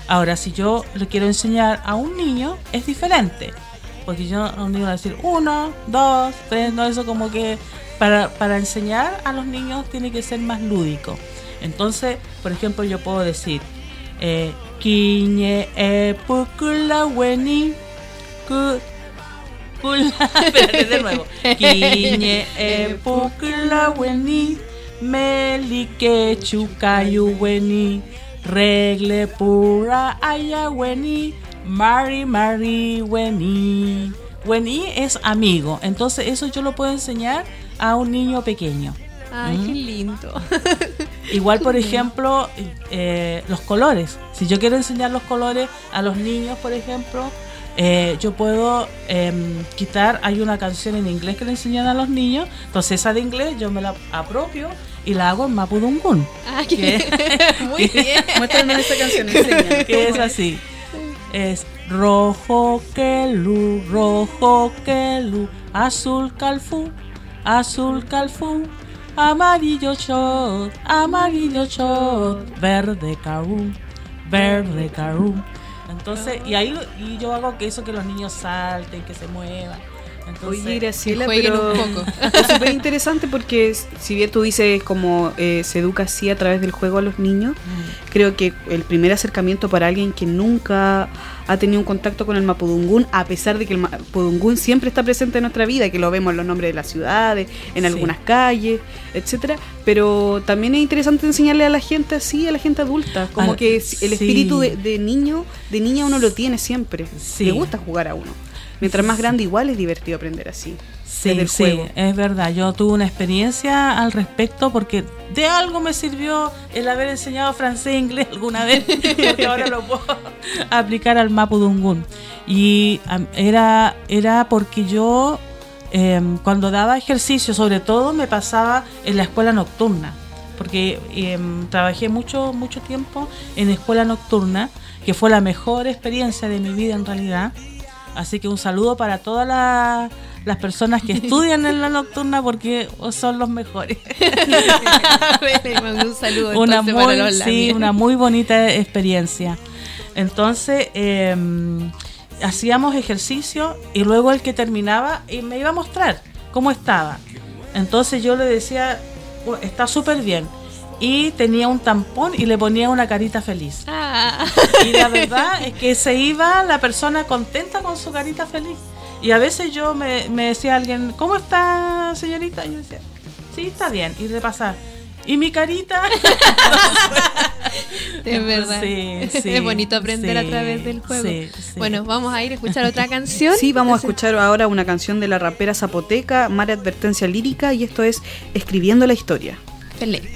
S4: Ahora, si yo le quiero enseñar a un niño, es diferente. Porque yo a un niño voy a decir 1, 2, 3, no, eso como que para enseñar a los niños tiene que ser más lúdico. Entonces, por ejemplo, yo puedo decir Quiñe pukula weni espérate de nuevo. Quiñe pukula weni melike chukayu weni regle pura aya weni mari weni. Weni es amigo, entonces eso yo lo puedo enseñar a un niño pequeño.
S2: Ay, qué lindo.
S4: Igual, por ejemplo, los colores. Si yo quiero enseñar los colores a los niños, por ejemplo, yo puedo quitar, hay una canción en inglés que le enseñan a los niños, entonces esa de inglés yo me la apropio y la hago en Mapudungun.
S2: Ah, muy bien.
S3: Muéstrame esa canción, enseña.
S4: Que es así. Es rojo kelu, azul calfú, amarillo shot, verde carum. Entonces, y yo hago que los niños salten, que se muevan. Entonces,
S3: oye, Graciela,
S2: jueguen
S3: pero
S2: un poco.
S3: es súper interesante porque si bien tú dices como se educa así a través del juego a los niños, creo que el primer acercamiento para alguien que nunca ha tenido un contacto con el Mapudungun, a pesar de que el Mapudungun siempre está presente en nuestra vida, que lo vemos en los nombres de las ciudades, en algunas calles, etcétera, pero también es interesante enseñarle a la gente así, a la gente adulta, como que el espíritu de niño, de niña uno lo tiene siempre, le gusta jugar a uno. Mientras más grande, igual es divertido aprender así.
S4: Sí, es verdad. Yo tuve una experiencia al respecto porque de algo me sirvió el haber enseñado francés e inglés alguna vez, porque ahora lo puedo aplicar al Mapudungun. Y era porque yo, cuando daba ejercicio, sobre todo me pasaba en la escuela nocturna, porque trabajé mucho tiempo en escuela nocturna, que fue la mejor experiencia de mi vida en realidad. Así que un saludo para todas las personas que estudian en la nocturna porque son los mejores.
S2: Un saludo
S4: una muy bonita experiencia. Entonces hacíamos ejercicio y luego el que terminaba me iba a mostrar cómo estaba. Entonces yo le decía, está súper bien. Y tenía un tampón y le ponía una carita feliz. Y la verdad es que se iba la persona contenta con su carita feliz. Y a veces yo me decía alguien, ¿cómo está, señorita? Y yo decía, sí, está bien. Y de pasar, ¿y mi carita?
S2: Es verdad.
S4: Sí,
S2: es bonito aprender a través del juego. Sí. Bueno, vamos a ir a escuchar otra canción.
S3: Sí, vamos a escuchar ahora una canción de la rapera zapoteca, Mara Advertencia Lírica, y esto es Escribiendo la Historia.
S2: Feliz.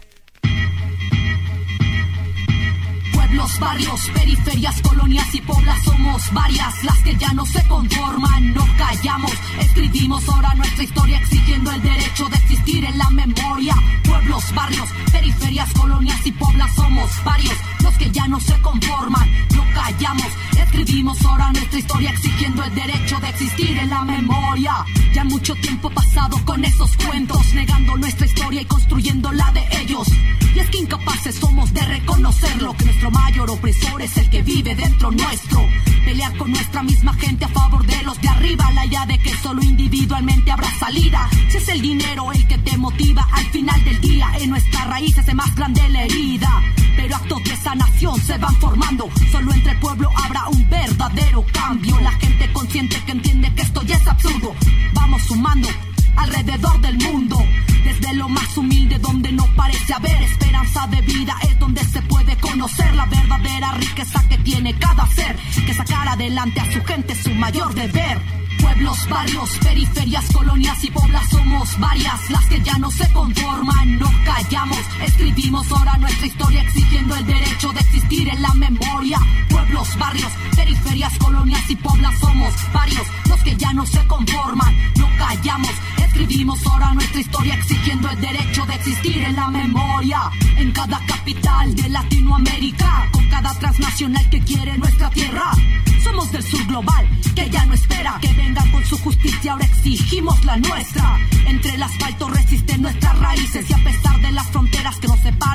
S7: Los barrios, periferias, colonias y poblas somos varias las que ya no se conforman, no callamos, escribimos ahora nuestra historia exigiendo el derecho de existir en la memoria. Pueblos, barrios, periferias, colonias y poblas somos varios los que ya no se conforman, no callamos, escribimos ahora nuestra historia exigiendo el derecho de existir en la memoria. Ya mucho tiempo pasado con esos cuentos, negando nuestra historia y construyendo la de ellos. Y es que incapaces somos de reconocerlo, que nuestro mayor opresor es el que vive dentro nuestro. Pelear con nuestra misma gente a favor de los de arriba, la idea de que solo individualmente habrá salida. Si es el dinero el que te motiva, al final del día en nuestras raíces hace más grande la herida. Pero actos de sanación se van formando, solo entre el pueblo habrá un verdadero cambio. La gente consciente que entiende que esto ya es absurdo, vamos sumando alrededor del mundo. Desde lo más humilde donde no parece haber esperanza de vida es donde se puede conocer la verdadera riqueza que tiene cada ser, que sacar adelante a su gente es su mayor deber. Pueblos, barrios, periferias, colonias y poblas somos varias las que ya no se conforman, no callamos, escribimos ahora nuestra historia exigiendo el derecho de existir en la memoria. Pueblos, barrios, periferias, colonias y poblas somos varios los que ya no se conforman, no callamos, escribimos ahora nuestra historia exigiendo el derecho de existir en la memoria. En cada capital de Latinoamérica, con cada transnacional que quiere nuestra tierra, somos del sur global que ya no espera que vengan con su justicia, ahora exigimos la nuestra. Entre el asfalto resisten nuestras raíces y a pesar de las fronteras que nos separan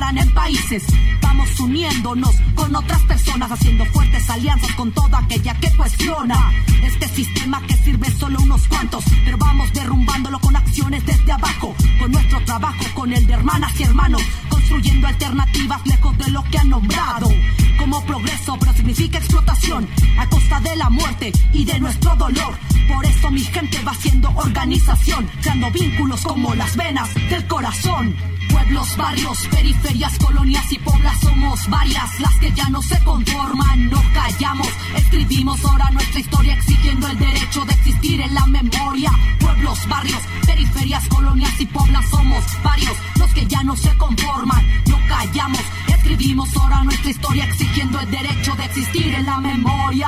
S7: sobran en países. Vamos uniéndonos con otras personas, haciendo fuertes alianzas con toda aquella que cuestiona este sistema que sirve solo a unos cuantos, pero vamos derrumbándolo con acciones desde abajo, con nuestro trabajo, con el de hermanas y hermanos, construyendo alternativas lejos de lo que han nombrado como progreso, pero significa explotación a costa de la muerte y de nuestro dolor. Por eso mi gente va haciendo organización, creando vínculos como las venas del corazón. Pueblos, barrios, periferias, colonias y poblas, somos varias las que ya no se conforman. No callamos, escribimos ahora nuestra historia, exigiendo el derecho de existir en la memoria. Pueblos, barrios, periferias, colonias y poblas, somos varios los que ya no se conforman. No callamos, escribimos ahora nuestra historia, exigiendo el derecho de existir en la memoria.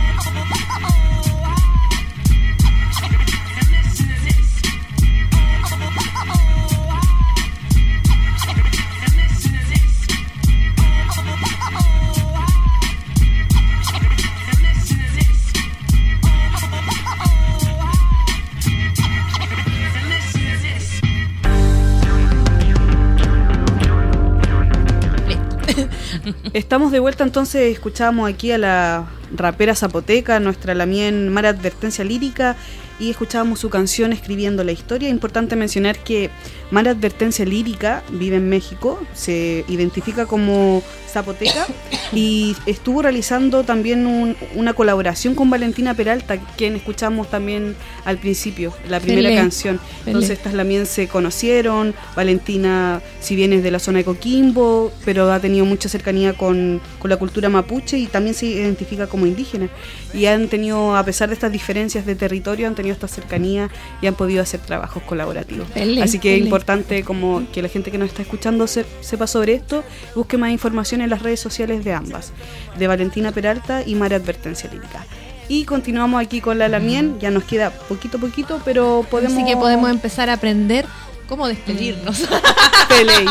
S3: Estamos de vuelta, entonces escuchábamos aquí a la rapera zapoteca, nuestra Lamien Mara Advertencia Lírica, y escuchábamos su canción Escribiendo la Historia. Importante mencionar que Mara Advertencia Lírica vive en México, se identifica como zapoteca y estuvo realizando también una colaboración con Valentina Peralta, quien escuchamos también al principio, la primera canción. Entonces estas Lamien se conocieron. Valentina, si bien es de la zona de Coquimbo, pero ha tenido mucha cercanía con la cultura mapuche y también se identifica como indígena, y han tenido, a pesar de estas diferencias de territorio, han tenido esta cercanía y han podido hacer trabajos colaborativos. Así que es importante como que la gente que nos está escuchando sepa sobre esto, busque más información en las redes sociales de ambas, de Valentina Peralta y Mara Advertencia Lírica. Y continuamos aquí con la Lamien, ya nos queda poquito, pero podemos...
S2: Así que podemos empezar a aprender cómo despedirnos.
S3: Feley.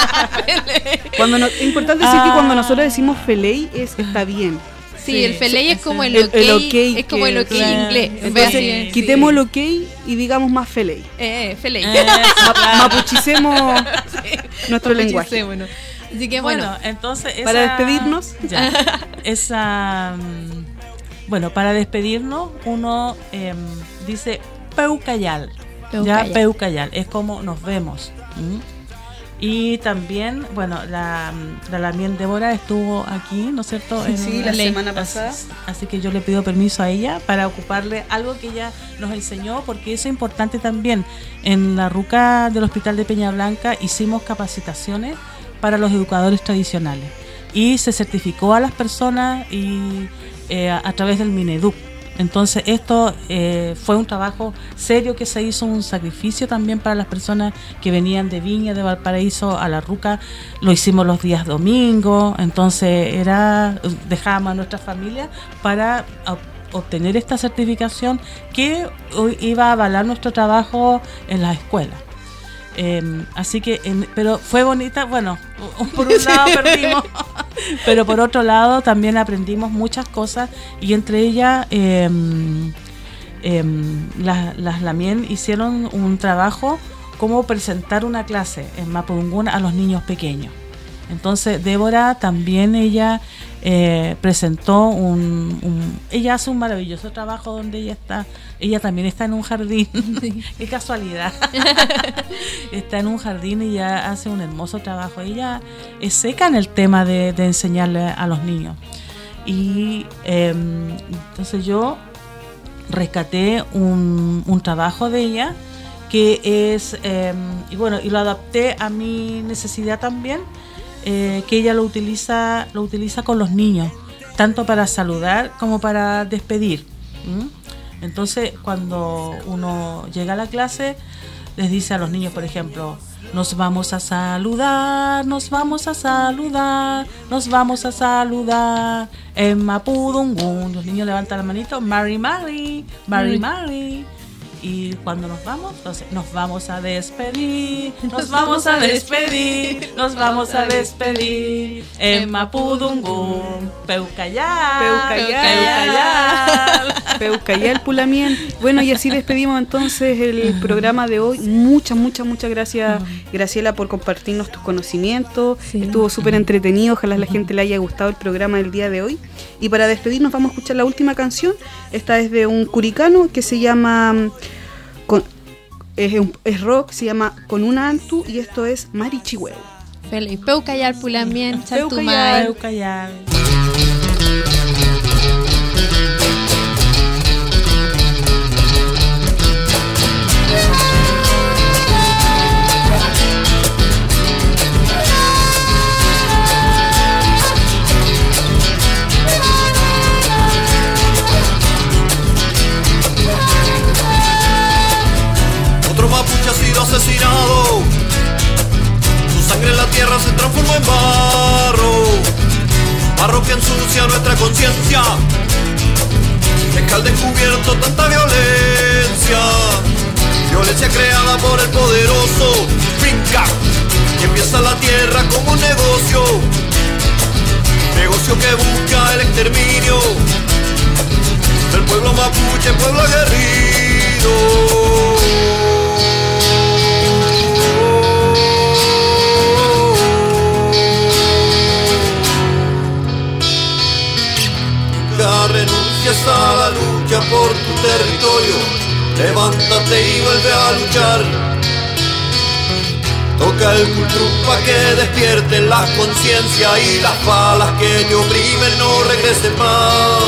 S3: Es importante decir que cuando nosotros decimos Feley está bien.
S2: Sí, el Feley es como el ok, es como el ok inglés.
S3: Entonces, quitemos el ok y digamos más Feley.
S2: Feley.
S3: Mapuchicemos nuestro lenguaje.
S2: Así que
S4: bueno, entonces
S3: para despedirnos,
S4: para despedirnos uno dice Peucayal. Peucayal es como nos vemos. Y también, la Lamien Débora estuvo aquí, ¿no es cierto?
S3: La semana pasada.
S4: Así que yo le pido permiso a ella para ocuparle algo que ella nos enseñó, porque eso es importante también. En la RUCA del Hospital de Peña Blanca hicimos capacitaciones para los educadores tradicionales y se certificó a las personas y a través del Mineduc. Entonces esto fue un trabajo serio que se hizo, un sacrificio también para las personas que venían de Viña, de Valparaíso a la RUCA. Lo hicimos los días domingos, entonces dejábamos a nuestra familia para obtener esta certificación que iba a avalar nuestro trabajo en las escuelas. Así que, pero fue bonita, por un lado perdimos, pero por otro lado también aprendimos muchas cosas, y entre ellas las Lamien hicieron un trabajo como presentar una clase en Mapudungún a los niños pequeños. Entonces Débora también ella presentó ella hace un maravilloso trabajo donde ella también está en un jardín. Qué casualidad. Está en un jardín y ella hace un hermoso trabajo. Ella es seca en el tema de enseñarle a los niños. Y entonces yo rescaté un trabajo de ella que es y lo adapté a mi necesidad también, que ella lo utiliza con los niños, tanto para saludar como para despedir. Entonces, cuando uno llega a la clase, les dice a los niños, por ejemplo, nos vamos a saludar, nos vamos a saludar, nos vamos a saludar en Mapudungún. Los niños levantan la manito, Mari, Mari, Mari, Mari. Y cuando nos vamos, entonces nos vamos a despedir, nos vamos a despedir, nos vamos a despedir. En Mapudungún, Peucayal,
S3: Peucayal, Pulamien. Bueno, y así despedimos entonces el programa de hoy. Muchas gracias, Graciela, por compartirnos tus conocimientos. Sí. Estuvo súper entretenido. Ojalá a la gente le haya gustado el programa del día de hoy. Y para despedirnos vamos a escuchar la última canción. Esta es de un curicano que se llama... Es rock, se llama Con una Antu, y esto es Marichihueu.
S2: Feliz Peucayal, Pulamien, Chaltumay.
S4: Peucayal.
S8: Asesinado, su sangre en la tierra se transformó en barro que ensucia nuestra conciencia, deja al descubierto tanta violencia creada por el poderoso, finca, que empieza la tierra como un negocio que busca el exterminio del pueblo mapuche, pueblo aguerrido. Renuncias a la lucha por tu territorio, levántate y vuelve a luchar. Toca el cultrum pa' que despierten la conciencia y las balas que te oprimen no regresen más.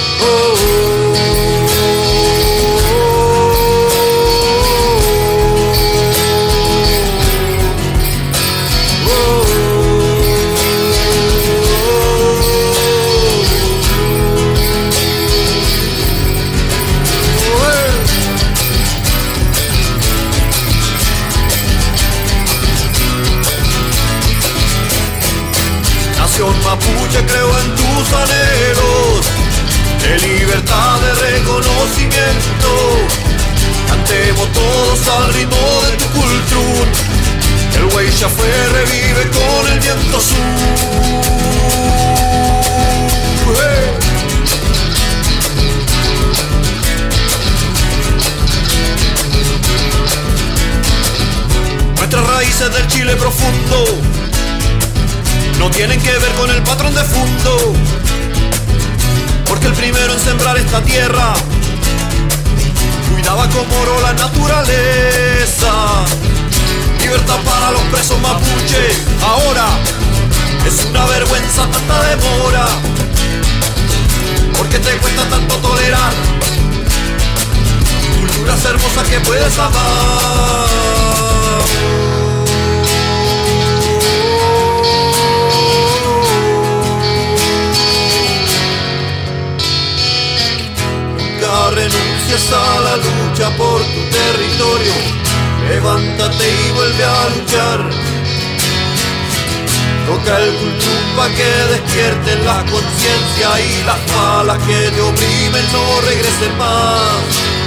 S8: Mapuche, creo en tus anhelos de libertad, de reconocimiento. Cantemos todos al ritmo de tu cultrum. El Huella fue, revive con el viento sur. Nuestras raíces del Chile profundo no tienen que ver con el patrón de fondo, porque el primero en sembrar esta tierra cuidaba como oro la naturaleza. Libertad para los presos mapuches, ahora es una vergüenza tanta demora, porque te cuesta tanto tolerar culturas hermosas que puedes amar. Renuncias a la lucha por tu territorio, levántate y vuelve a luchar. Toca el cultrum pa' que despierten la conciencia y las balas que te oprimen no regresen más.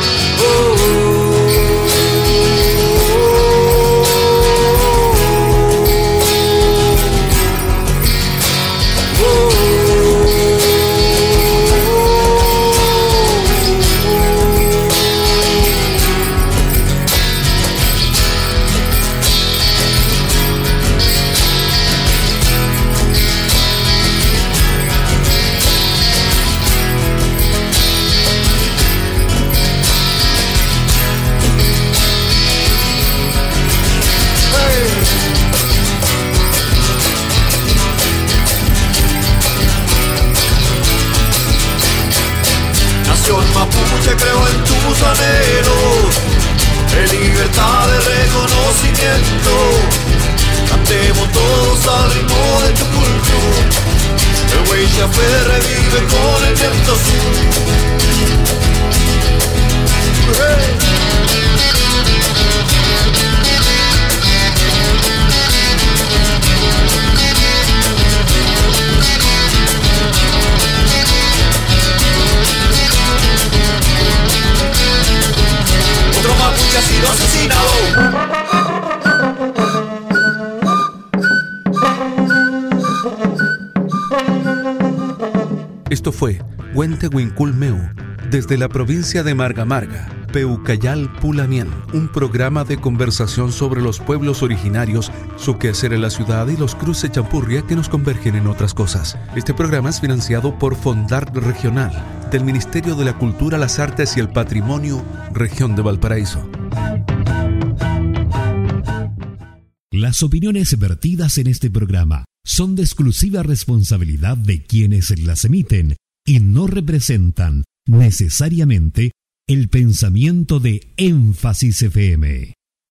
S8: Mapuche, creo en tus anhelos de libertad, de reconocimiento. Cantemos todos al ritmo de tu cultura. El Huella fue, revive con el viento sur.
S1: Esto fue Huente Huincul Meu, desde la provincia de Marga Marga, Peucayal Pulamien, un programa de conversación sobre los pueblos originarios, su quehacer en la ciudad y los cruces champurria que nos convergen en otras cosas. Este programa es financiado por Fondart Regional, del Ministerio de la Cultura, las Artes y el Patrimonio, Región de Valparaíso.
S9: Las opiniones vertidas en este programa son de exclusiva responsabilidad de quienes las emiten y no representan necesariamente el pensamiento de Énfasis FM.